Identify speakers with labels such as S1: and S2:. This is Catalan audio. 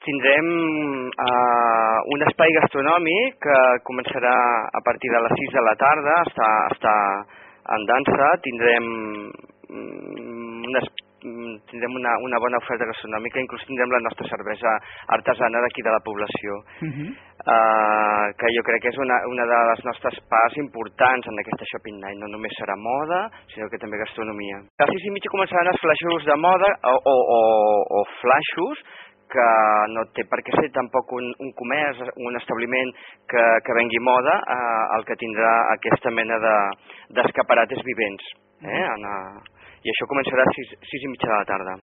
S1: tindrem un espai gastronòmic que començarà a partir de les 6 de la tarda, està en dansa, tindrem una bona oferta gastronòmica, inclús tindrem la nostra cervesa artesana d'aquí de la població, que jo crec que és una de les nostres parts importants en aquesta Shopping Night. No només serà moda, sinó que també gastronomia. A les 6:30 començaran els flaixos de moda o flaixos, que no té per què ser tampoc un comerç, un establiment que vengui moda, el que tindrà aquesta mena d'escaparates vivents. I això començarà a 6:30 de la tarda.